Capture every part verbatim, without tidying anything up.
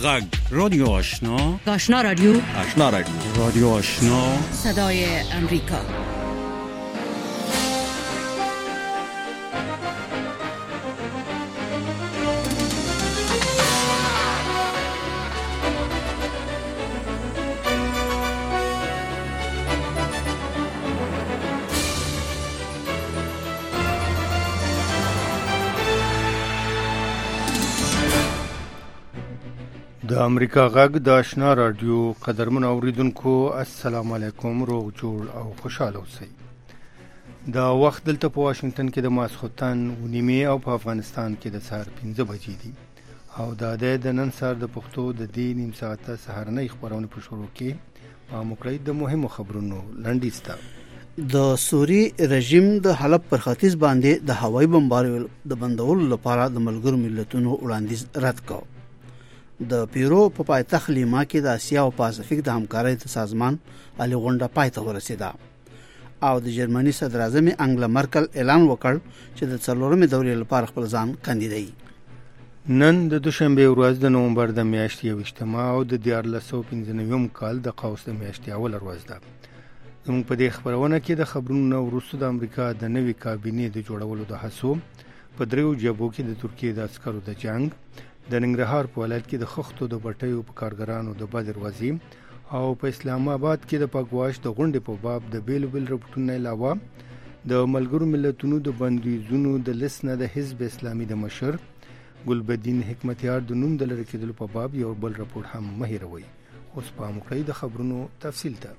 غږ رادیو آشنا آشنا رادیو آشنا رادیو رادیو آشنا صدای امریکا. د امریکا غږ د آشنا رادیو قدرمن اوریدونکو السلام علیکم، روغ جوړ او خوشاله اوسئ. دا وخت دلته په واشنگټن کې د ماسخوتن و نیمه او په افغانستان کې د سهار پنځه بجې دي او دا د نن سهار د پښتو د دې نیم ساعته سهارنۍ خبرونه په شروع کې په مقلید د مهمو خبرونو لنډیسته. د سوري رژیم د حلب پر ختیځ باندې د هوایي بمبارولو د بندولو لپاره د ملګرو ملتونو وړاندیز رد کړ. د پیرو په پایتخت لیما کې د اسیا او پاسفیک د همکارۍ د سازمان علي غونډه پای ته ورسېده او د جرمني صدر اعظم انګلا مرکل اعلان وکړ چې د څلورمې دورې لپاره خپل ځان کاندیدوي. نن د دوشنبه ورځ د نومبر د میاشتې یوویشتمه او د دیارلس سوه پنځه نوي کال د قوس د میاشتې اوله ورځ ده. زموږ په دې خبرونه کې د خبرونو وروسته د امریکا د نوي کابینې د جوړولو د هڅو په دریو جبهو کې د ترکیې د عسکرو د جنگ، د ننګرهار په ولایت کې د خښتو د بټیو په کارګرانو د بد دروازې او په اسلام آباد کې د پګواش د غونډې په باب د بیل بیل رپورټونو علاوه د ملګرو ملتونو د بندیزونو د لسنه د حزب اسلامي د مشر ګلبدین حکمتیار د نوم د لری کېدلو په باب یو بل رپورټ هم مهیروي. اوس په مقلید د خبرونو تفصیل ته.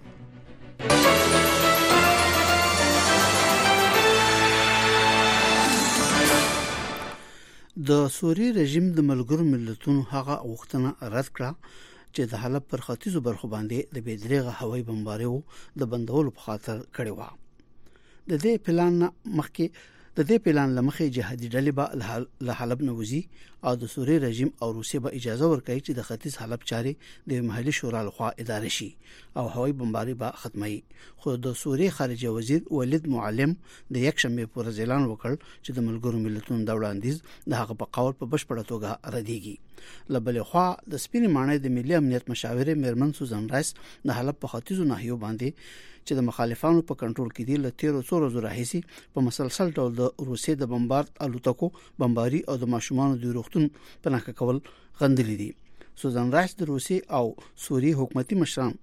د سوري رژیم د ملګرو ملتونو هغه غوښتنه رد کړه چې د حلب پر ختیځو برخو باندې د بېدریغه هوایي بمباریو د بندولو په خاطر کړی و. د دې پلان مخکې د دې پلان لمخې جهادي ډلې به له حلب نه وځي او د سوري رژیم او روسیې به اجازه ورکړي چې د ختیځ حلب چارې د محلي شورا لخوا اداره شي او هوایي بمباری به ختمي. خو د سوري خارجه وزیر ولید معلم د یک شنبه پر ورځ اعلان وکړ چې د ملګرو ملتونو د وړاندیز د هغه په قول په بشپړه توګه ردیږي. لبل خو د سپینې ماڼۍ د ملي امنیت مشاوره میرمن سوزان رایس د حلب په ختیځو ناحیو باندې چې د مخالفانو په کنټرول کې دي لته څو ورځې راهیسي په مسلسل ډول د روسیې د بمبارد الوتکو بمباري او د ماشومان د روغتون په ناکه کول غندلې دي. سوزان رایس د روسیې او سوري حکومتي مشران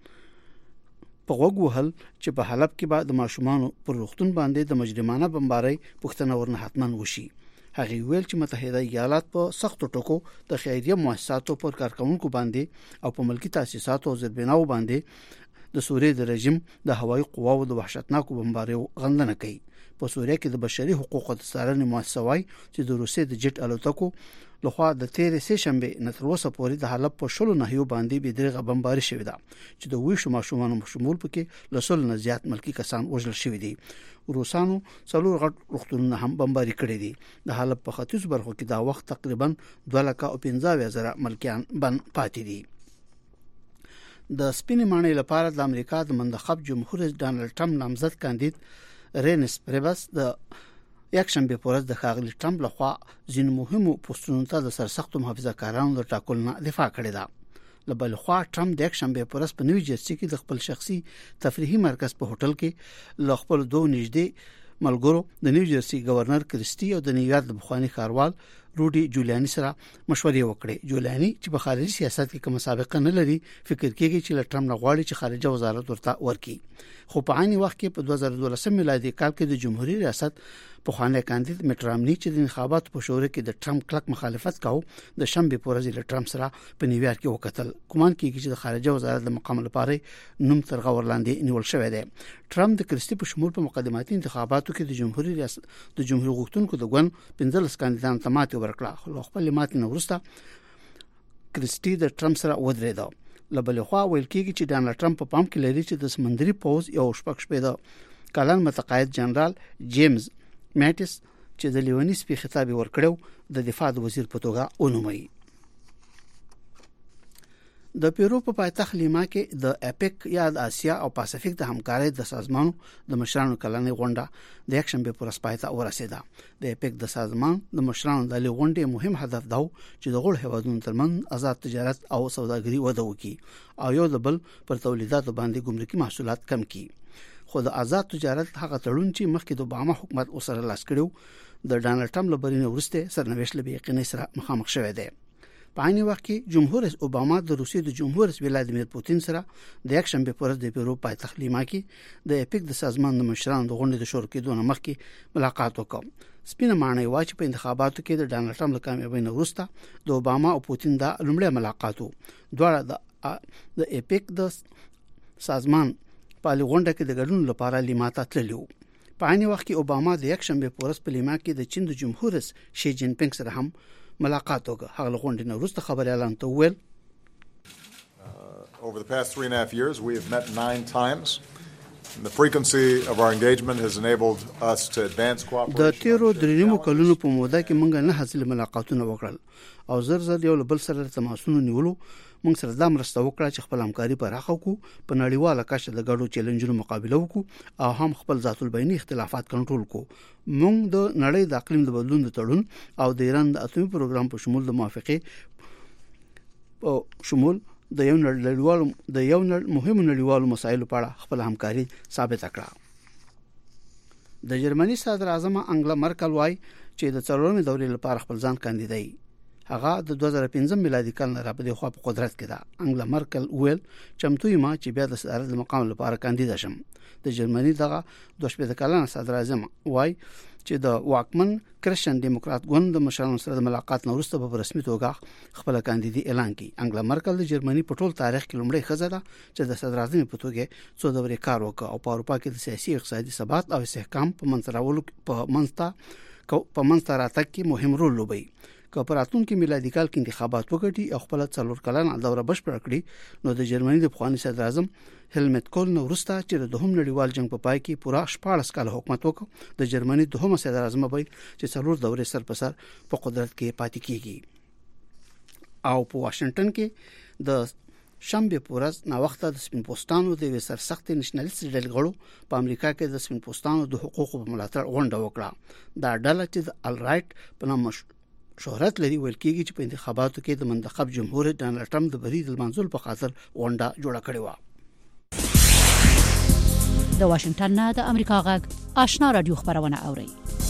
په وګ وهل چې په حلب کې بعد د ماشومان پر روغتون باندې د مجرمانه بمباري پښتنه ورنه حتمان وشي. هغه ویل چې متحده ایالات په سختو ټکو د خیریه مؤسساتو پر کارکونکو باندې او په ملکی تاسیساتو او زیربناو باندې د سوریې د رژیم د هوایي قواو د وحشتناکو بمباریو غندنه کوي. په سوریه کې د بشري حقوقو د څارنې مؤسسه وايي چې د روسیې د جټ الوتکو لخوا د تیرې سه شنبه نه تر اوسه پورې د حلب په شلو ناحیو باندې بېدریغه بمباري شوې ده چې د ویشو ماشومانو شمول پکې لسل نه زیات ملکی کسان وژل شوي دي. روسانو څلور غټ روغتونونه هم بمباري کړي دي. د حلب په ختیځ برخو کې دا وخت تقریبا دوه لکه او پنځه زره ملکیان بند پاتې دي. د سپینې ماڼۍ لپاره د امریکا د منتخب جمهور رئیس ډانلډ ټرمپ نامزد کاندید رینس پریبس د یک شنبه په ورځ د ښاغلي ټرمپ لخوا ځینو مهمو پوسټونو ته د سرسختو محافظه کارانو د ټاکلو نه دفاع کړې ده. له بل خوا ټرمپ د یک شنبه په ورځ په نیو جرسي کې د خپل شخصي تفریحي مرکز په هوټل کې له خپل دوه نږدې ملګرو د نیو جرسي گورنر کریسټي او د نیویارک د بخوانی ښاروال روډي جولیانی سره مشورې وکړې. جولیانی چې په خارجي سیاست کې کوم سابقه نه لري فکر کوي چې له ټرمپ نه غواړي چې خارجه وزارت ورته ورکړي. خو په عین وخت کې په دوه زره دولس میلادي کال کې د جمهوریت ریاست په خوانه کاندید میټ رامني چې د انتخاباتو په شورا کې د ټرمپ کلک مخالفت کاوه د شنبه په ورځ له ټرمپ سره په نیویارک کې وکتل. ګومان کیږي چې د خارجه وزارت د مقام لپاره نوم تر غور لاندې نیول شوی دی. ټرمپ د کریسټي په شمول په مقدماتي انتخاباتو کې د جمهوریت ریاست د جمهور غوښتونکو د ګوند پنځلس کاندیدانو ته ماتې ورکړه. خو خپل ماتې نه وروسته کریسټي د ټرمپ سره ودرېد. لبل خو ویل کیږي چې ډانلډ ټرمپ په پام کې لري چې د سمندري پوز یو شپږ شپې د کلن متقاعد جنرال جیمز میټس چې د لیونیس په خطاب ورکړو د دفاع د وزیر په توګه ونومي. د پیرو په پایتخت لیما کې د اپیک یا د اسیا او پاسفیک د همکارۍ د سازمان د مشرانو کلنۍ غونډه د یکشنبه پر اسپایته ورسېده. د اپیک د سازمان د مشرانو د غونډې مهم هدف دا چې د غوړ هیوادونو ترمنځ آزاد تجارت او سوداګري وده وکړي او یو د بل پر تولیداتو باندې ګمرکي محصولات کم کړي. خو د آزاد تجارت هغه تړون چې مخکې د اوباما حکومت اوسره لاس کړو د ډانلډ ټرمپ لپاره ورسته سرنوشت لبي یقیني سره مخامخ شوی دی. په عین وخت کې جمهور رئیس اوباما د روسیې د جمهور رئیس ولادیمیر پوتین سره د یکشنبه پر ورځ د پیرو پایتخت لیما کې د اپیک د سازمان د مشرانو د غونډې د شروع کېدو نه مخکې ملاقات وکړ. سپینه معنی وا چې په انتخاباتو کې د ډانلډ ټرمپ له کامیابۍ نه وروسته د اوباما او پوتین د لومړی ملاقات وو. دواړه د د اپیک د سازمان په غونډه کې د ګډون لپاره لیما ته تللي وو. په عین وخت کې اوباما د یکشنبه پر ورځ په لیما کې د چین د جمهور رئیس شي جین پینګ سره هم ملاقات وکړ. هغه غونډې نه وروسته خبري اعلان ته ویل Over the past three and a half years we have met nine times. The frequency of our engagement has enabled us to advance cooperation. د تیرو درېمو کلونو په موده کې موږ نه حاصل ملاقاتونه وکړل او زر زر یو بل سره تماسونه نیولو. موږ سره د مرسته وکړه چې خپل همکاري پراخه کړو، په نړیواله کچه د ګډو چیلنجونو مقابله وکړو او هم خپل ذات البیني اختلافات کنټرول کړو. موږ د نړۍ د اقلیم د بدلون د تړون او د ایران د اټومي پروګرام په شمول د موافقه په شمول د یو نړیوالو د یو مهمو نړیوالو مسایلو په اړه خپل همکاري ثابت کړه. د جرمني صدر اعظم انګلا مرکل وايي چې د څلورمې دورې لپاره خپل ځان کاندیدای. هغه د دوه زره پنځم میلادي کال نه را په خوا په قدرت کې ده. انګلا مرکل ویل چمتو ما چې بیا د صدارت مقام لپاره کاندید شم. د جرمني دغه دوه شپږ کلنه صدر اعظم وايي چې د واکمن کرسچن دیموکرات ګوند د مشرانو سره د ملاقات نه وروسته په رسمي توګه خپل کاندیدي اعلان کړي. انګلا مرکل د جرمني په ټول تاریخ کې لومړی ښځه ده چې د صدر اعظم په توګه څو دورې کار وکړ او په اروپا کې د سیاسي اقتصادي ثبات او استحکام په منځراولو په منځته په منځته راتګ کې مهم رول لوبوي. که په راتلونکي میلادي کال کې انتخابات وکړي او خپل څلور کلنه دوره بشپړه کړي نو د جرمني د پخواني صدر اعظم هلمت کول نو وروسته چې د دوهم نړیوال جنگ په پای کې پوره شپاړس کال حکومت وکړ د جرمني دوهم صدر اعظم به چې څلور دورې سر په سر په قدرت کې پاتې کیږي. او په واشنگټن کې د شنبه پورز نا وخت د سپین پوستانو د وسر سخت نېشنلیست ډلې غړو په امریکا کې د سپین پوستانو د حقوقو په ملاتړ غونډه وکړه. دا ډله چې د ال رائټ په نوم شهرت لري ویل کېږي چې په انتخاباتو کې د منتخب جمهور ډانلډ ټرمپ د بری د منځول په خاطر غونډه جوړه کړې و. د واشنگټن نه د امریکا غږ آشنا رادیو خبرونه اوري.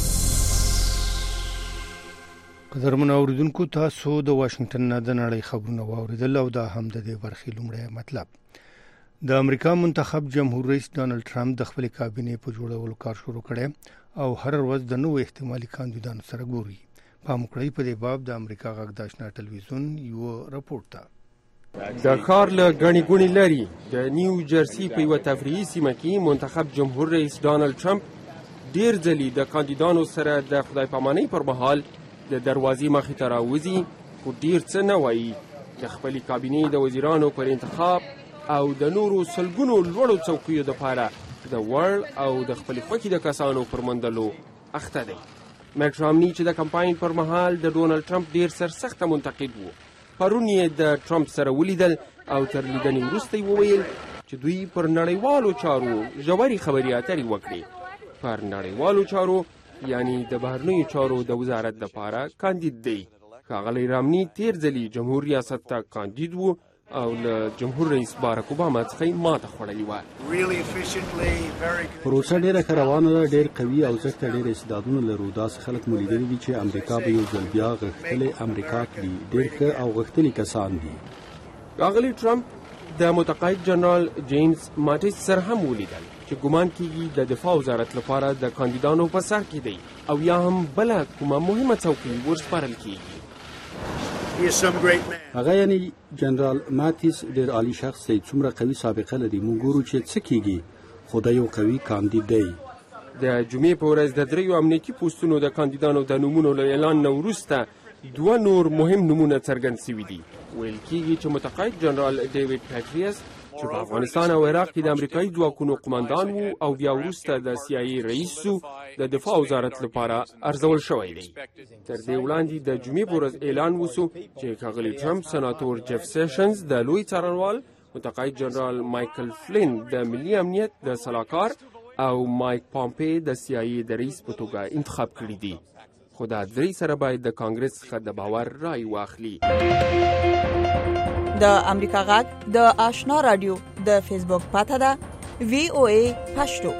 قدرمن اوریدونکو تاسو د واشنگټن نه د نړۍ خبرونه واوریدل او دا هم د دې برخې لومړی مطلب. د امریکا منتخب جمهور رئیس ډانلډ ټرمپ د خپل کابینې په جوړولو کار شروع کړی او هر ورځ د نوو احتمالي کاندیدانو سره ګوري. په مکړی په دې باب د امریکا غږ د آشنا ټلویزیون یو راپورټ ته د کار له غنی ګونی لري د نیو جرسی په یو تفریحي سیمه کې منتخب جمهور رئیس ډانلډ ټرمپ ډیر ځلې د کاندیدانو سره د خدای پامانۍ پر مهال د دروازې مخې ته راوځي خو ډیر څه نه وایي. د خپل کابینې د وزیرانو پر انتخاب او د نورو سلګونو لوړو څوکیو لپاره د وړ او د خپل خوښې د کسانو پر موندلو اخته دی. میټ رامني چې د کمپاین پر مهال د ډونلډ ټرمپ ډیر سرسخته منتقد وو پرون یې د ټرمپ سره ولیدل او تر لیدنې وروسته یې وویل چې دوی پر نړیوالو چارو ژورې خبرې اترې وکړي. پر نړیوالو چارو یعنی د بهرنیو چارو د وزارت لپاره کاندید دی. ښاغلی رامني تیر ځلې جمهور ریاست ته کاندید وو او له جمهور رئیس باراک اوباما څخه ماته خوړلې وه. پروسه ډېره ښه روانه ده، ډېر قوي او ځکه ډېر استعدادونه لرو. داسې خلک مو لیدلي دي چې امریکا به یو ځل بیا غښتلې امریکا کړي. ډېر ښه او غښتلي کسان دي. ښاغلی ټرمپ د متقاعد جنرال جیمز ماټیس سره هم ولیدل چې ګمان کېږي د دفاع وزارت لپاره د کاندیدانو په سر کې دی او یا هم بله کومه مهمه څوکۍ ورسپارل کېږي. هغه یعنی جنرال ماتیس ډېر عالی شخص دی، څومره قوي سابقه لري. موږ ګورو چې څه کېږي خو دا یو قوي کاندید دی. د جمعې په ورځ د دریو امنیتي پوستونو د کاندیدانو د نومونو له اعلان نه وروسته دوه نور مهم نومونه څرګند شوي دي. ویل کېږي چې متقاعد جنرال ډیوډ پیټریس چې په افغانستان او عراق کې د امریکایي ځواکونو قماندان وو او بیا وروسته د سی آی ای رئیس وو د دفاع وزارت لپاره ارزول شوی دی. تر دې وړاندې د جمعې په ورځ اعلان وسو چې ښاغلي ټرمپ سناتور جیف سیشنز د لوی څارنوال متقاعد جنرال مایکل فلین د ملي امنیت د سلاکار او مایک پامپی د سی آی ای د رئیس په توګه انتخاب کړي دي. خو دا درې سره باید د کانګرس څخه د باور رای واخلي. د امریکا غږ د آشنا رادیو د فیسبوک پاته ده وی او ای پښتو.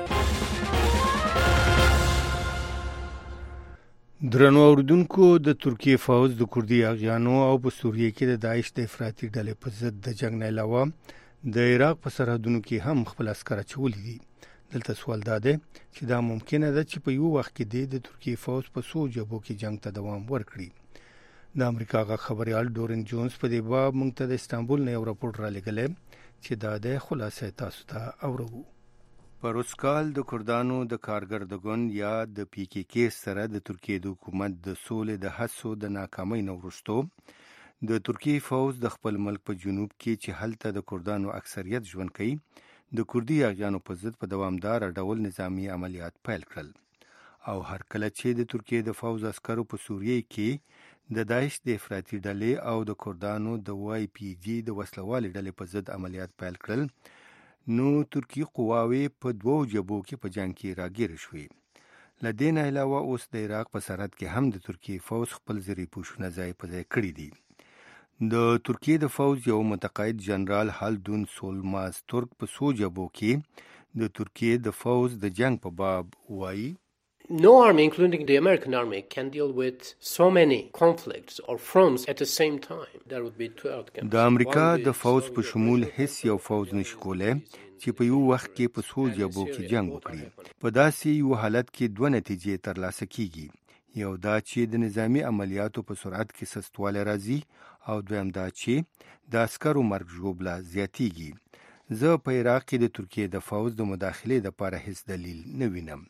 درنو اوردونکو، د ترکیه فوج د کوردي اغیانو او په سوریه کې د داعش د افراطي ډلې په ضد د جنگ نه علاوه د عراق په سرحدونو کې هم خپل عسکر اچولي دي. دلته سوال دا دی چې دا ممکنه ده چې په یو وخت کې د ترکیه فوج په څو جبهو کې جنگ ته دوام ورکړي. د امریکا غږ خبريال ډورن جونز په دې باب موږ ته د استانبول نه یو راپور را لګلې چې دا د خلاصې تاسو ته اورو. پروسکال د کردانو د کارګر ګوند یا د پی کی کی سره د ترکیه د حکومت د سولې د هڅو د ناکامۍ نه وروسته د ترکیه فوج د خپل ملک په جنوب کې چې هلته د کردانو اکثریت ژوند کوي د کوردي اغیانو په ضد په دوامدار ډول نظامی عملیات پیل کړل. او هر کله چې د ترکیه د فوج عسکرو په سوریه کې د داعش د افراطي ډلې او د کردانو د وای پی جی د وسلوالې ډلې په ضد عملیات پیل کړل، نو ترکی قواوی په دوو جبهو کې په جنگ کې راګیر شوې. لدې نه علاوه اوس د عراق په سرحد کې هم د ترکیه فوج خپل زری پوښونه ځای په ځای کړی دي. د ترکیه د فوج یو متقاعد جنرال هالدون سولماز ترک په څو جبهو کې د ترکیه د فوج د جنگ په باب وایي: No army, including the American army, can deal with so many conflicts or fronts at the same time. There would be two outcomes. د امریکا د فوج په شمول هیڅ یو فوج نشي کولای چې په یو وخت کې په څو جبهو کې جنگ وکړي. په داسې یو حالت کې دوه نتیجې ترلاسه کیږي. یو دا چې د نظامی عملیاتو په سرعت کې سستواله راځي، او دویم دا چې د عسکرو مرګ ژوبله زیاتیږي. زه په عراق کې د ترکیه د فوج د مداخلې لپاره هیڅ دلیل نه وینم.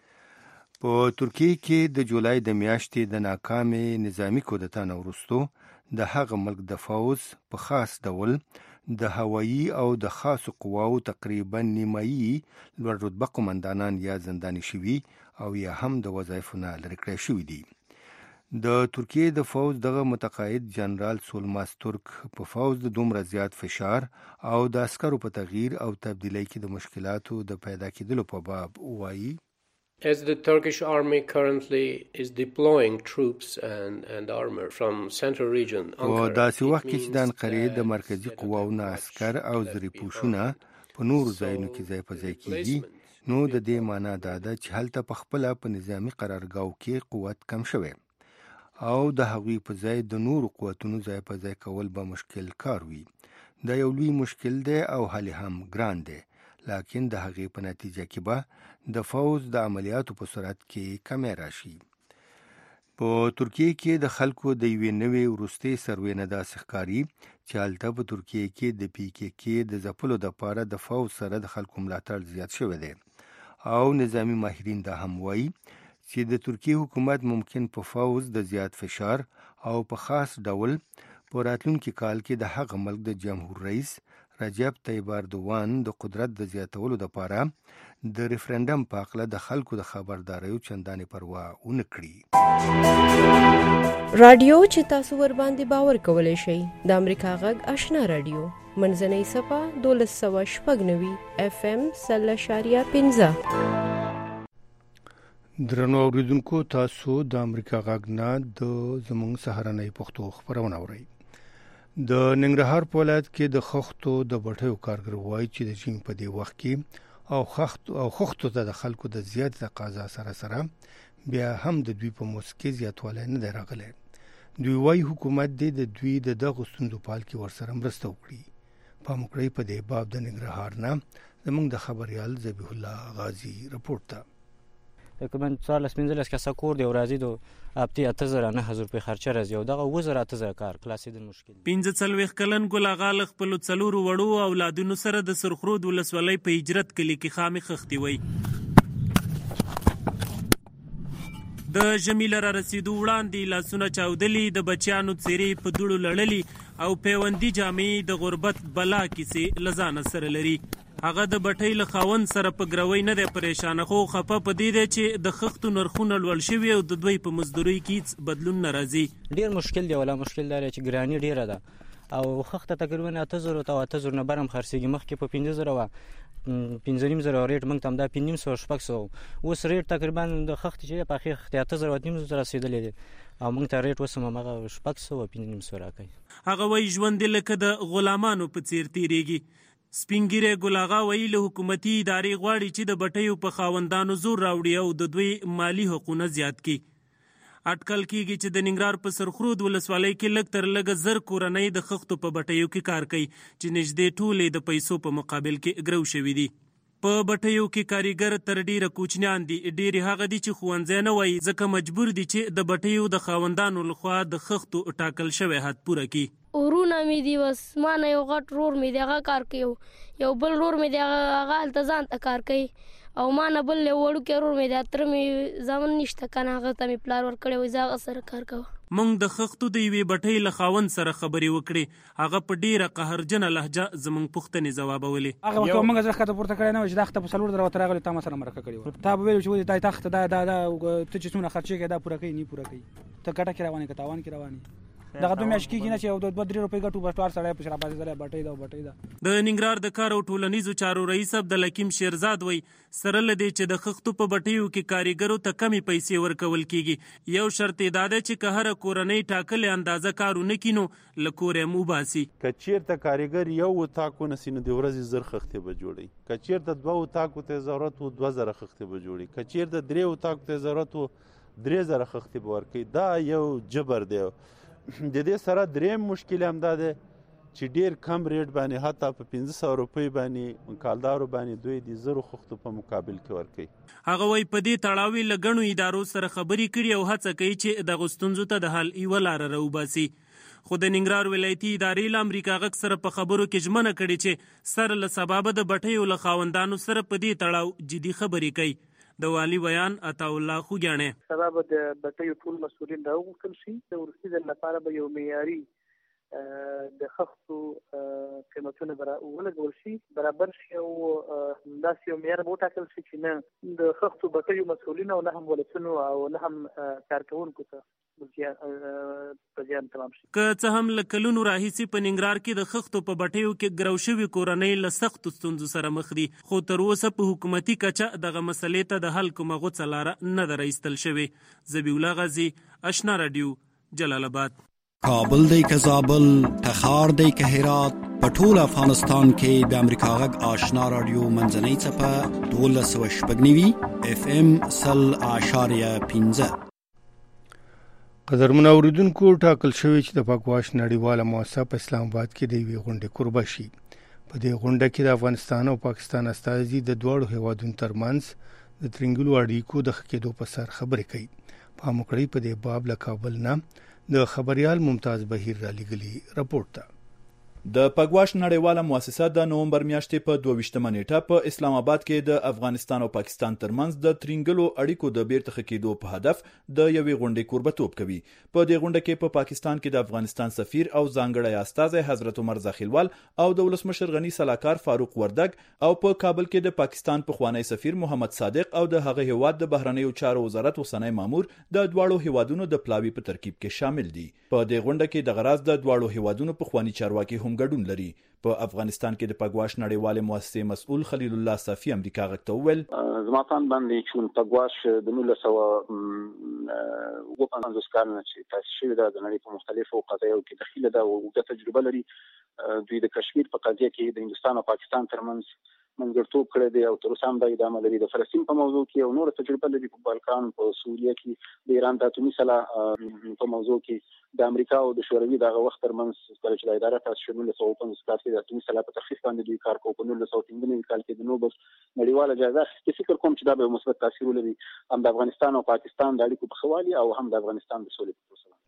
په ترکیه کې د جولای د میاشتې د ناکامې نظامی کودتا نه وروسته د هغه ملک د فوج په خاص ډول د هوایي او د خاصو قواو تقریبا نیمایي لوړ رتبه قمندانان یا زنداني شوي او یا هم د وظایفو نه لرې کړای شوي دي. د ترکیه د فوج دغه متقاعد جنرال سولماز ترک په فوج د دومره زیات فشار او د عسکرو په تغییر او تبدیلی کې د مشکلاتو د پیدا کېدلو په باب وایي: As the Turkish army currently is deploying troops and, and armor from central region Ankara, او داسې وخت کې چې د انقرې د مرکزی قواوو عسکر او زری پوشونه په نورو ځایونو کې ځای په ځای کېږي، نو د دې معنا دا ده چې هلته په خپله په نظامي قرارګاو کې قوت کم شوی او د هغوی په ځای د نورو قوتونو ځای په ځای کول به مشکل کار وي. دا یو لوی مشکل دی او حل هم ګران دی، لکن د هغې په نتیجه کې به د فوج د عملیاتو په سرعت کې کمی راشي. په ترکیه کې د خلکو د یوې نوې وروستۍ سروې نه داسې ښکاري چې هلته په ترکیه کې د پی کی کی د ځپلو دپاره د فوج سره د خلکو ملاتړ زیات شوی دی، او نظامی ماهرین دا هم وایي چې د ترکیه حکومت ممکن په فوج د زیات فشار او په خاص ډول په راتلونکي کال کې د هغه ملک د جمهور رئیس رجب طیب اردوان د قدرت د زیاتولو لپاره د ریفرندم په اړه د خلکو د خبردارۍ چندانې پروا ونه کړي. رادیو چې تاسو ور باندې باور کولای شئ د امریکا غږ آشنا رادیو منځنۍ صفه دولس سوه شپږ نوي اف ام سل اشاریه پنځه. درنو اوریدونکو، تاسو د امریکا غږ نه د زموږ سهارنۍ پښتو خبرونه اورئ. د ننګرهار په ولایت کې د خښتو د بټیو کارګر وایي چې د ژمي په دې وخت کې او خښتو او خښتو ته د خلکو د زیات تقاضا سره سره بیا هم د دوی په موسکې زیاتوالی نه دی راغلی. دوی وایي حکومت دې د دوی د دغو ستونزو په حل کې ورسره مرسته وکړي. پام وکړئ په دې باب د ننګرهار نه زموږ د خبریال ذبیح الله غازي رپورټ ته. تقریبا څوارلس پنځلس کسه کور دی او راځي د هفتې اته زره نه هزار روپۍ خرچه راځي او دغه اووه زره اته زره کار خلاصېدل مشکل دی. پنځه څلوېښت کلن ګل اغا له خپلو څلورو وړو اولادونو سره د سرخرود ولسوالۍ په هجرت کلي کې خامې خښتې وی. د ژمي له رارسېدو وړاندې لاسونه چاودلي، د بچیانو څېرې په دوړو لړلي او پیوندي جامې د غربت بلا کیسې له ځانه سره لري. هغه د بټۍ له خاوند سره په ګروۍ نه دی پریشانه، خو خفه په دې دی چې د خښتو نرخونه لوړ شوي او د دوی په مزدورۍ کې هېڅ بدلون نه راځي. ډېر مشکل دی، ولا مشکل دا دی چې ګراني ډېره ده او خښته تقریبا اته زرو ته اته زرو نه بر هم خرڅېږي. مخکې په پنځه زره وه، پنځه نیم زره ریټ موږ ته همدا پنځه نیم سوه شپږ سوه، اوس ریټ تقریبا د خښتې چې دی پخې خښتې اته زره اته نیم زرو ته رسېدلی دی او موږ ته ریټ اوس هم هماغه شپږ سوه پنځه نیم سوه راکوي. هغه وایي ژوند یې لکه د غلامانو په څېر تېرېږي. سپین ږیری ګل اغا وایي له حکومتي ادارې غواړي چې د بټیو په خاوندانو زور راوړي او د دوی مالی حقونه زیات کړي. اټکل کېږي چې د ننګرهار په سرخرود ولسوالۍ کې لږ تر لږه زر کورنۍ د خښتو په بټیو کې کار کوي چې نږدې ټولې د پیسو په مقابل کې ګرو شوي دي. په بټیو کې کاریګر تر ډیره کوچنیان دي، ډېرې هغه دي چې ښوونځی نه وایي ځکه مجبور دي چې د بټیو د خاوندانو لخوا د خښتو ټاکل شوی حد پوره کړي. ورونه مې دي، بس ما نه یو غټ رور مې دی هغه کار کوي، یو بل رور مې دی هغه هلته ځان ته کار کوي او ما نه بل یو وړوکی رور مې دی تره مې زامن نشته که نه هغه ته مې پلار ورکړی وایي زه هغه سره کار کوه. موږ د خښتو د یوې بټۍ له خاوند سره خبرې وکړې. هغه په ډېره قهرجنه لهجه زموږ پوښتنې ځوابولې. هغه وخت موږ زه ښکته پورته کړی نه وه چې دا خښته په څلور زره ورته راغلې تا ما سره مرکه کړې وه. تا به ویل چې دا تا خښته دا دا دا ته چې څومره خرچې کوې دا پوره کوي نه پوره کوي، ته ګټه کې روان یې که تاوان کې روان یې. دغه دوه میاشتې کېږي نه چې یو دوه درې روپۍ ګټو بس ټول سړی په شرابازي سره بټۍ ده او بټۍ ده. د ننګرهار د کار او ټولنیزو چارو رئیس عبدالحکیم شیرزاد وایي سره له دې چې د خښتو په بټیو کې کاریګرو ته کمې پیسې ورکول کېږي، یو شرط یې دا دی چې که هره کورنۍ ټاکلې اندازه کار ونه کړي نو له کوره یې وباسي. که چېرته کاریګر یو اتاق ونیسي نو د ورځې زر خښتې به جوړوي، که چېرته دوه اتاقو ته ضرورت و دوه زره خښتې به جوړوي، که چېرته درې اتاقو ته ضرورت و درې زره خښتې به ورکوي. دا یو جبر دی. د دې سره درېیم مشکل هم دا دی چې ډېر کم ریټ باندې حتی په پنځه سوه روپۍ باندې کالدارو باندې دوی د زرو خښتو په مقابل کې ورکوي. هغه وایي په دې تړاو یې له ګڼو ادارو سره خبرې کړي او هڅه کوي چې دغو ستونزو ته د حل یوه لاره راوباسي. خو د ننګرهار ولایتي ادارې له امریکا غږ سره په خبرو کې ژمنه کړې چې سر له سبابه د بټیو له خاوندانو سره په دې تړاو جدي خبرې کوي. د والي بیان عطاالله خوږیاڼی سبا به د بټیو ټول مسؤلین راوغوښتل شي، د وروستي ځل لپاره به یو معیاري د خښتو قیمتونه به ولګول شي، برابر شي او داسې یو معیار به وټاکل شي چې نه د خښتو بټیو مسؤلینو او نه هم ولسونو او نه هم کارکوونکو ته په زیان تمام شي. که څه هم له کلونو راهیسې په ننګرهار کې د خښتو په بټیو کې ګرو شوي کورنۍ له سختو ستونزو سره مخ دي، خو تر اوسه په حکومتي کچه دغه مسلې ته د حل کومه غوڅه لاره نه ده راایستل شوې. ذبیح الله غازي، اشنا رادیو، جلال آباد. کابل دی که زابل، تخار دی که هرات، په ټول افغانستان کې د امریکا غږ آشنا رادیو منځنۍ څپه دولس سوه شپږ نوي اف ام سل اعشاریه پنځه. قدرمن اوریدونکو، ټاکل شوی چې د پاکواش نړیواله موسسه په اسلام آباد کې د یوې غونډې کوربه شي. په دې غونډه کې د افغانستان او پاکستان استازي د دواړو هیوادونو ترمنځ د ترنګلو اړیکو د ښه کېدو په سر خبرې کوي. پام وکړئ په دې باب له کابل نه د خبريال ممتاز بهیر را لګلی راپورټ ته. د پګواش نړیواله مؤسسه د نومبر میاشتې په دوه ویشتمه نیټه په اسلام آباد کې د افغانستان او پاکستان ترمنځ د ترنګلو اړیکو د بیرته ښه کېدو په هدف د یوې غونډې کوربه‌توب کوي. په دې غونډه کې په پاکستان کې د افغانستان سفیر او ځانګړی استازی حضرت عمر زاخیلوال او د ولسمشر غنی سلاکار فاروق وردګ او په کابل کې د پاکستان پخوانی سفیر محمد صادق او د هغه هیواد د بهرنیو چارو وزارت اوسنی مامور د دواړو هیوادونو د پلاوي په ترکیب کې شامل دي. په دې غونډه کې د غراض د دواړو هیوادونو پخوانی چارواکي هم ګډون لري. په افغانستان کې د پګواش نړیوالې مؤسسې مسؤل خلیل الله صافي امریکا غږ ته وویل زما په باندې چې پګواش د نولس سوه اووه پنځوس کال نه چې تاسیس شوې ده د نړۍ په مختلفو قضایو کې دخیله ده او اوږده تجربه لري. دوی د کشمیر په قضیه کې د هندوستان او پاکستان ترمنځ منځګړیتوب کړی دی او تر اوسه هم دا ادامه لري. د فلسطین په موضوع کې او نور تجربه لري، په بالکان، په سوریه کې د ایران د اتومي سلاح په موضوع کې د امریکا او د شوروي دغه وخت ترمنځ کله چې د اداره تاسیس شوه نولس سوه پنځوس کال کې د اتومي سلاح په تخفیف باندې دوی کار کوي. په نولس سوه پنځه نوي کال کې د نوبل نړیواله جایزه اخیستې. فکر کوم چې دا به مثبت تاثیر ولري هم د افغانستان او پاکستان د اړیکو په ښه والي او هم د افغانستان د سولې په پروسه.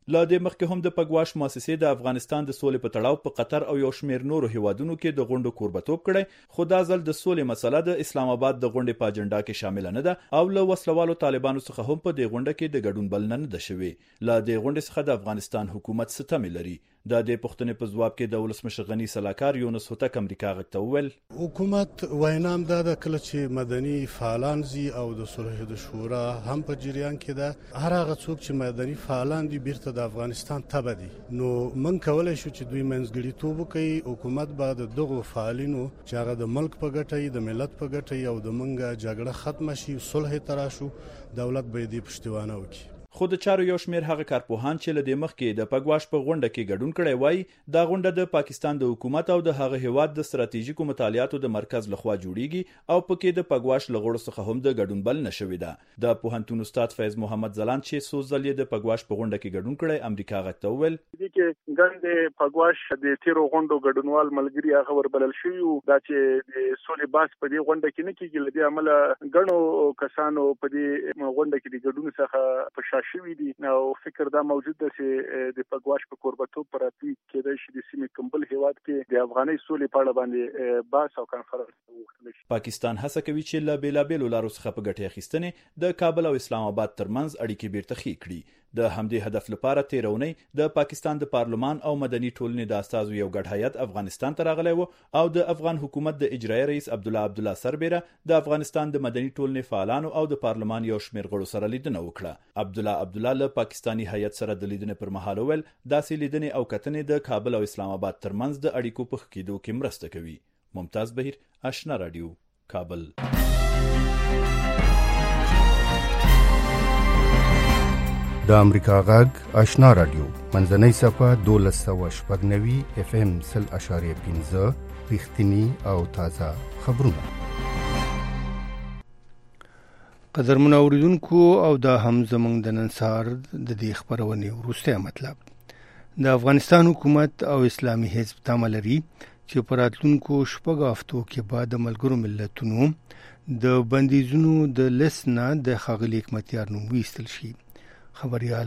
لا د مخکې هم د پګواش مؤسسې د افغانستان د سولې په تړاو په قطر او یو شمېر نورو هیوادونو کې د غونډو کوربتوب کړی، خو دا ځل د سولې مسله د اسلام آباد د غونډې په اجنډا کې شامل نه ده او له وسلوالو طالبانو څخه هم په دې غونډه کې د ګډون بلنه نه ده شوې. لا د غونډې څخه د افغانستان حکومت ستمې لري. دا د پښتنې په ځواب کې د ولسمشر غنی سلاکار یونس هوتک امریکا غږ ته وویل حکومت وینام دا د کله چې مدني فعالان زی او د صلح د شورا هم په جریان کې ده، هر هغه څوک چې مدني فعالان دي بیرته د افغانستان تبه دي، نو من کولای شو چې دوی منځګړیتوب وکړي. حکومت به د دغو فعالینو چې هغه د ملک په ګټه د ملت په ګټه او د منګه جګړه ختم شي، صلح تراشو، دولت به دې پښتوانه وکړي. خو د چارو یو شمېر هغه کارپوهان چې له دې مخکې د پګواش په غونډه کې ګډون کړی وای، دا غونډه د پاکستان د حکومت او د هغه هیواد د ستراتیژیکو مطالعاتو د مرکز لخوا جوړیږي او پکې د پګواش له غړو څخه هم د ګډون بل نشوي ده. د پوهنتون استاد فیض محمد زلان چې څو ځل یې د پګواش په غونډه کې ګډون کړی امریکا غږ ته وویل دي کې ګڼ پګواش د تیرو غونډو ګډونوال ملګری هغه وربلل شوی دا چې د سولې باس په دې غونډه کې نه کېږي، لدې عمله ګڼو کسانو په دې غونډه کې د ګډون څخه په شا شوي دي او فکر دا موجود ده چې د پګواش په کوربتوب پر اتي کېدای شي د سیمې کمبل هیواد کې د افغاني سولې په اړه باندې باس او کانفرنس وکړي. پاکستان هڅه کوي چې له بیلابېلو لارو څخه په ګټې اخیستنې د کابل او اسلام آباد ترمنځ اړیکې بیرته ښې کړي. د همدې هدف لپاره تیرونی د پاکستان د پارلمان او مدني ټولنې د استازو یو ګډ هیئت افغانستان ته راغلی و او د افغان حکومت د اجرایي رئیس عبدالله عبدالله سربیره د افغانستان د مدني ټولنې فعالانو او د پارلمان یو شمېر غړو سره لیدنه وکړه. عبدالله عبدالله له پاکستاني هیئت سره د لیدنې پر مهال وویل داسې لیدنې او کتنې د کابل او اسلام آباد ترمنځ د اړیکو په ښه کېدو کې مرسته کوي. ممتاز بهیر، آشنا رادیو، کابل. د امریکا غږ آشنا رادیو منځنۍ صفه دولس سوه شپږ نوي اف ام سل اشاریه پنځه رښتینی او تازه خبرونه. قدرمن اوریدونکو او دا هم زموږ د نن سهار د دې خبرونې وروستی مطلب د افغانستان حکومت او اسلامي حزب تمه لري چې په راتلونکو شپږو هفتو کې به د ملګرو ملتونو د بندیزونو د لیست نه د ښاغلي حکمتیار نوم ویستل شي. خبریال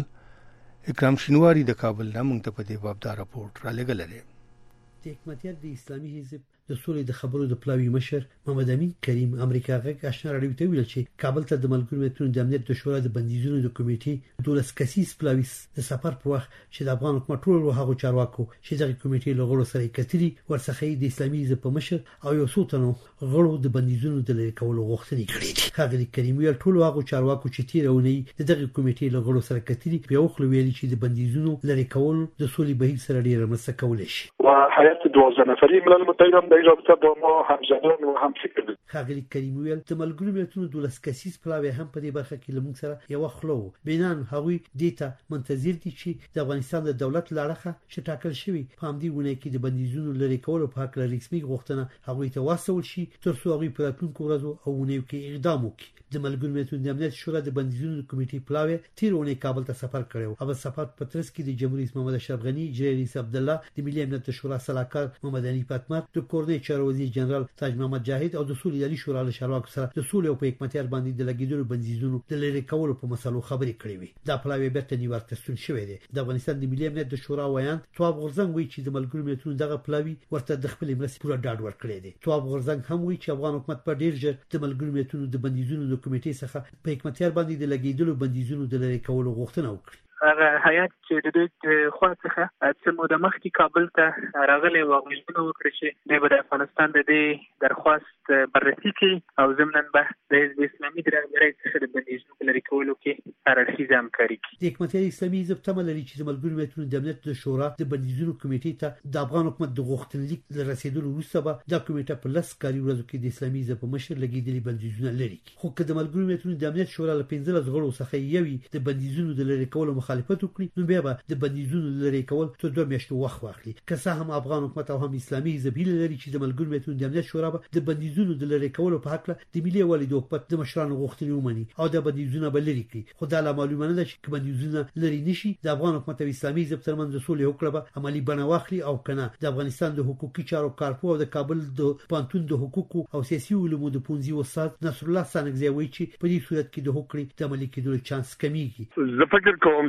اکرام شینواری د کابل نه موږ ته په دې باب دا راپورټ را لېږلی دی. د حکمتیار د اسلامي حزب د سولې د خبرو د پلاوي مشر محمد امین کریم امریکا غږ آشنا راډیو ته ویل چې کابل ته د ملګرو ملتونو د امنیت د شورا د بندیزونو د کمیټې دولس کسیز پلاوي د سفر په وخت چې د افغان حکومت ټول هغه چارواکو چې دغه کمیټې له غړو سره کتري ورڅخه د اسلامي حزب په مشر او یو څو تنو غړو د بندیزونو د لرې کولو غوښتنې کړې دي. ښاغلي کریم ویل ټول هغه چارواکو چې تیرونی د دغه کمیټې له غړو سره کتري په یو خل ویلي چې د بندیزونو لرې کول د سولې بهیر سره ډیره مرسته کولای شي. وحیات دوازده نفری ملل متحد هم در رابطه با ما همزمان و هم فکر دي. ښاغلي کریم ویل د ملګرو ملتونو دولس کسیز پلاوی هم په دې برخه کې لمون سره یو خلو بینان هغوی دیتا منتظر دي چې د افغانستان د دولت لړخه چې ټاکل شوی په همدې ونه کې د بندیزونو لرې کولو په حق لري رسمي غوښتنه هغوی ته واسول شي تر څو هغوی په راتلونکو ورځو او ونیو کې اقدام وکړي. د ملګرو ملتونو د امنیت شورا د بندیزونو کمیټې پلاوی تیرونه کابل ته سفر کړو او سفر په ترڅ کې د جمهوریت رئیس محمد اشرف غنی، اجرایي رئیس عبدالله، د ملي امنیت شورا سلاکار محمد علي پاتمر، د کورنۍ چارو وزیر جنرال تاج محمد جاهد او د سولې عالی شورا له چارواکو سره د سولې او په حکمتیار باندې د لګیدلو بندیزونو د لرې کولو په مسلو خبرې کړې وي. دا پلاوی بیرته نیویارک ته ستون شوی دی. د افغانستان د ملي امنیت شورا ویان تواب غورزنګ وایي چې د ملګرو ملتونو دغه پلاوی ورته د خپل مرستې پوره ډاډ ورکړی دی. تواب غورزنګ هم وایي چې افغان حکومت په ډیر ژر د ملګرو ملتونو د بندیزونو د کمیټې څخه په حکمتیار باندې د لګیدلو بندیزونو د لرې کولو غوښتنه وکړي. هغه هیات چې د دوی خوا څخه څه موده مخکې کابل ته راغلی و غوښتنه وکړه چې د افغانستان د دې درخواست بررسي کړي او ضمناً به د حزب اسلامي د رهبرۍ څخه د بندیزونو لرې کولو کې هر اړخیزه همکاري کړي. د حکمتیار اسلامي حزب تمه لري چې د ملګرو ملتونو د امنیت د شورا د بندیزونو کمیټې ته د افغان حکومت د غوښتنلیک له رسیدلو وروسته به دا کمیټه په لس کاري ورځو کې د اسلامي حزب په مشر لګیدلي بندیزونه لري کړي. خو که د ملګرو ملتونو د امنیت شورا له پنځلس غړو څخه یوي د بندیزونو د لرې کولو مخالفت وکړي نو بیا به د بندیزونو لرې کول تر دوه میاشتو وخت واخلي. که څه هم افغان حکومت او هم اسلامي حزب هیله لري چې د ملګرو ملتونو د امنیت شورا به د بندیزونو د لرې کولو په حق د ملي یووالي د حکومت د مشرانو غوښتنې ومني او د بندیزونو به لرې کړي. خو دا لا معلومه نه ده چې بندیزونه لرې نشي د افغان حکومت او اسلامي حزب ترمنځ د سولې هوکړه به عملي بڼه واخلي او کنه د افغانستان د حقوقي چارو کارپو او د کابل د پانتون د حقوقو او سیاسي علومو د پونځي استاد نصر الله سانګزی وایي چې په دې صورت کې د هوکړې د عملي کېدو چانس کمیږي. زه فکر کوم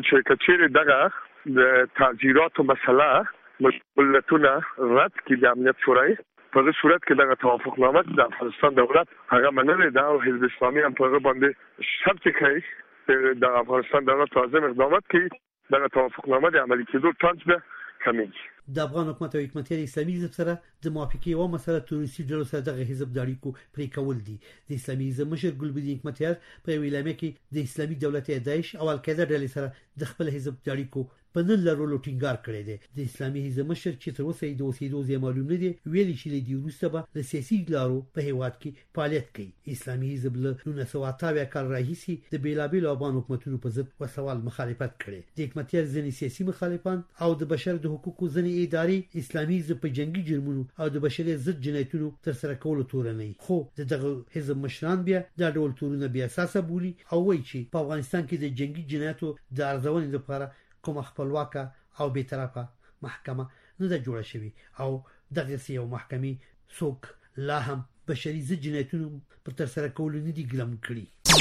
چې کچېره دغه د تعزیراتو مسله ملتونه رد کړي د امنیت شورای په دې صورت کې دغه توافقنامه د افغانستان دولت هغه منلې ده او حزب اسلامي هم په باندې شرط کوي چې د افغانستان دولت لازم اقدامات کوي دغه توافقنامه د عملي کېدو چانس ده کمیږي. د افغان حکومت او حکومتیار اسلامي حزب سره د موافقې او مسله تروریستي ډلو سره دغه حزب د اړیکو پرې کول دي. د اسلامي حزب مشر ګلبدین حکمتیار په اعلامیه کې د اسلامي دولت داعش او القاعده ډلې سره د خپل حزب د اړیکو په نن لرلو ټینګار کړی دی. د اسلامي حزب مشر چې تر اوسه د اوسېدو ځای معلوم نه دی ویلي چې د وروسته به له سیاسي لارو په هیواد کې فعالیت کوي. اسلامي حزب له نولس سوه اته اویا کال راهیسې د بیلابیلو افغان حکومتونو په ضد وسوال مخالفت کړي. د حکمتیار ځینې سیاسي مخالفان او د بشر د حقوقو ځینې ادارې اسلامي حزب په جنگي جرمونو او د بشریت ضد جنایتونو تر سره کولو تورنوي، خو دغه حزب مشران بیا دا ډول تورونه بیا اساسه بولي او وایي چې په افغانستان کې د جنگي جنایتو د ارزونې لپاره کوم خپلواکه او به طرفه محکمه نه ده جوړه شوې او دغه یو محکمې څوک لا هم بشري ضد جنایتونو پر تر سره کولو نه دي ګلم کړي.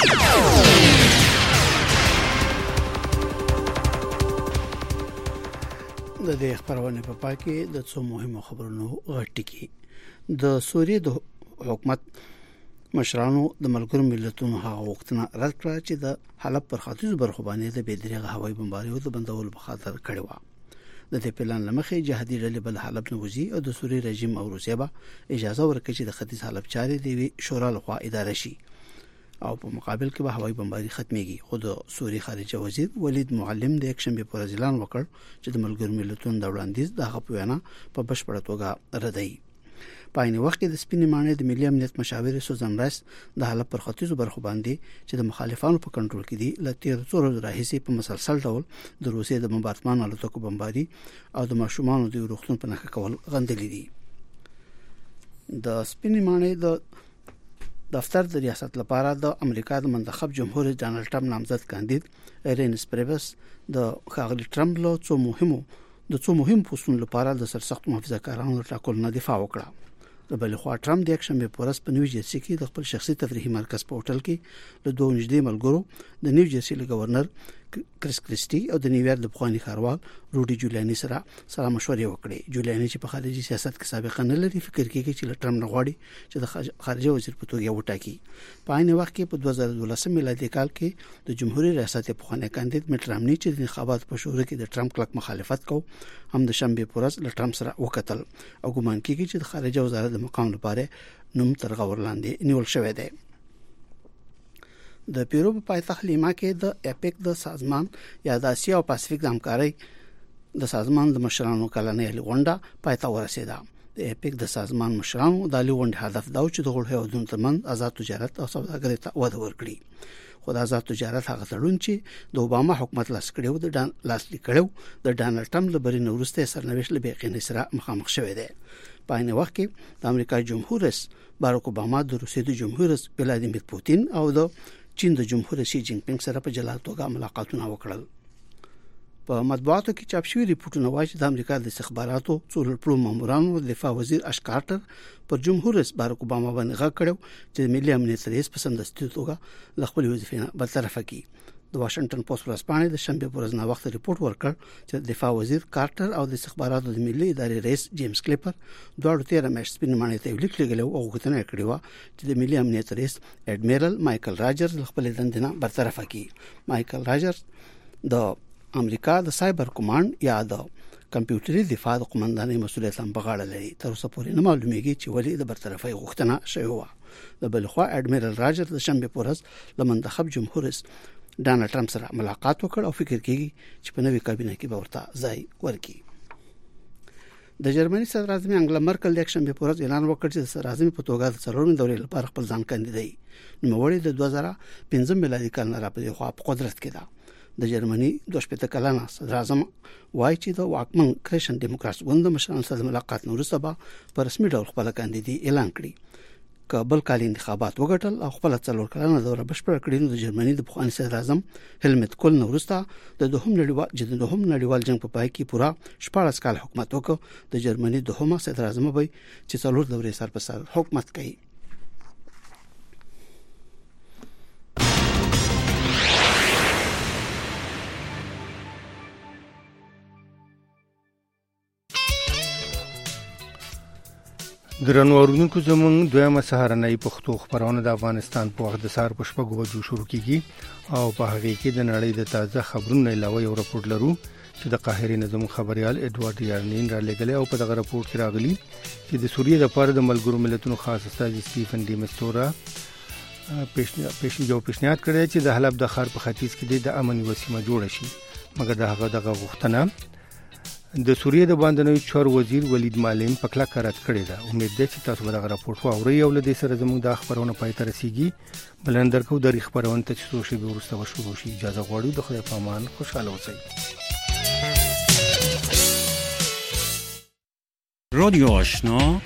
د دې خبرونه په پای کې د څو مهمو خبرونو غټکی. د سوریې د حکومت مشرانو د ملګرو ملتونو هغه وختونه رد کړ چې د حلب پر ختیځو برخو باندې د بېدریغه هوایي بمباریو د بندولو په خاطر کړی و. د دې پلان لمخې جهادي ډلې بل حلب نه وځي او د سوریې رژیم او روسیه به اجازه ورکړي چې د ختیځ حلب چارې د شورا لخوا اداره شي او په مقابل کې به هوایي بمباری ختميږي. خو د سوریې خارجه وزیر ولید معلم د یک شنبه پر اعلان وکړ چې د ملګرو ملتونو د وړاندیز د هغه په وینا په بشپړه توګه ردی. په عین وخت کې د سپینې مانې د ملي امنیت مشاور سوزان رایس د حلب پر ختیځو برخو باندې چې د مخالفانو په کنټرول کې دي لته څو ورځې راهیسې په مسلسل ډول د روسیې د بمبارډمان الوتکو بمباري او د ماشومانو د روغتون په نښه کول غندلې دي. د سپینې مانې د دفتر د ریاست لپاره د امریکا د منتخب جمهور رئیس ډانلډ ټرمپ نامزد کاندید ایرین سپریبس د خاغلی ټرمپ له څو مهمو د څو مهم پوسټونو لپاره د سرسخت محافظه‌کارانو ټاکل نه دفاع وکړه. د بل خوا ټرمپ د یک شنبه پورس په نیو جرسي کې د خپل شخصي تفریحي مرکز په هوټل کې له دوه نږدې ملګرو د نیو جرسي له گورنر کریس کریسټي او د نیویارک د بخوانی ښاروال روډي جولیاني سره سره مشورې وکړې. جولیاني چې په خارجي سیاست کې سابقه نه لري فکر کوي چې له ټرمپ نه غواړي چې د خارجه وزیر په توګه وټاکي. په عین وخت کې په دوه زره دولس میلادي کال کې د جمهوریت ریاست په خانه کاندید میټ رامني چې د انتخابات په شورا کې د ټرمپ کلک مخالفت کو هم د شنبه پورس له ټرمپ سره وکتل او ګومان کیږي چې د خارجه وزارت د مقام لپاره نوم تر غور لاندې نیول شوی دی. د پیرو په پایتخت لیما کې د اپیک د سازمان یا د اسیا او پاسفیک د همکارۍ د سازمان د مشرانو کلنۍ غونډه پایته ورسېده. د اپیک د سازمان مشرانو د غونډې هدف دا و چې د غړو هیوادونو ترمنځ آزاد تجارت او سوداګرۍ ته وده ورکړي. خو د آزاد تجارت هغه تړون چې د اوباما حکومت لاس کړو د ډان لاس لیکړو د ډانلډ ټرمپ لپاره نورسته سرنوشت له بیقینې سره مخامخ شوی دی. په عین وخت کې د امریکا جمهور رئیس باراک اوباما د روسیې د جمهور رئیس ولادیمیر پوتین او د چین د جمهور رئیس شي جین پینګ سره په جلا توګه ملاقاتونه وکړل. په مطبوعاتو کې چاپ شوی ریپورتونه وايي چې د امریکا د استخباراتو څو پلو مامورانو د دفاع وزیر اش کارټر پر جمهور رئیس باراک اوباما باندې غږ کړو چې ملي امنیت رئیس په سمدستي توګه ل خپل وظیفې برطرف کړي. د واشنگټن پوسټ ورځپاڼې د شنبه پر ورځ نه وخت ریپورت ورکړ چې د دفاع وزیر کارټر او د استخباراتو د ملي ادارې رئیس جیمز کلیپر دواړو تیر میاشتې سپینې مانې ته لیک لګلو او غوښتنه کړې و چې د ملي امنیت رئیس اډمیرل مایکل راجرز خپل دندې نه برطرف کړي. مایکل راجرز د امریکا د سایبر کمانډ یا د کمپیوټري دفاع د قومندانۍ مسؤلیت هم په غاړه لري. تر اوسه پورې نه معلومیږي چې ولې د برطرفۍ غوښتنه شوې و. د بل خوا اډمیرل راجرز د شنبه پر ورځ له منتخب جمهور رئیس ډانلډ ټرمپ سره ملاقات وکړ او فکر کوي چې په نوې کابینه کې به ورته ځای ورکړي. د جرمني صدر اعظم انګلا مرکل د شنبه پر ورځ اعلان وکړ چې د صدر اعظم په توګه د څلورمې دورې لپاره خپل ځان کاندیدای نوموړی د دوه زره پنځم میلادي کال نه راپدې خو په قدرت کې ده. د جرمني د شپږ کلنه صدر اعظم وایي چې د واکمن کریشن ډیموکرات ګوند مشرانو سره ملاقات وروسته به په رسمي ډول خپل کاندیدي اعلان کړي. کابل کال انتخابات وګټل او خپل څلور کلنه دوره بشپړ کړي. نو د جرمني د پخوانی صدر اعظم هلمت کول نو وروسته د دوهم نړیوال جدي دوهم نړیوال جنگ په پای کې پورا شپږ کال حکومت وکړ. د جرمني دوهمه صدر اعظم به چې څلور دورې سر په سر حکومت کوي. درنو اوریدونکو زموږ دویمه سهارنۍ پښتو خبرونه د افغانستان په وخت د سهار په شپږ بجو شروع کیږي او په هغه کې د نړۍ د تازه خبرونو علاوه یو راپور لرو چې د قاهرې نظم خبريال ایډوارډ یارنین را لګلې او په دغه راپور کې راغلي چې د سوریې د پاره د ملګرو ملتونو خاص استاد سټیفن ډي مستورا پېښ یو پیشنهاد کړی چې د حلب د ښار په ختیځ کې د امن وسیمه جوړ شي مګر د هغه دغه غوښتنه د سوریې د باندنوي چارو وزیر ولید مالم په کلک رد کړی دا. امید ده چې تاسو به دغه راپور واورئ او له دې سره زموږ د خبرونه پای ته رسیږي. بلندر کو د خبرونه ته چې شروع شي ورسته شروع شي. اجازه غواړو د خدای په امان خوشاله اوسئ. رادیو آشنا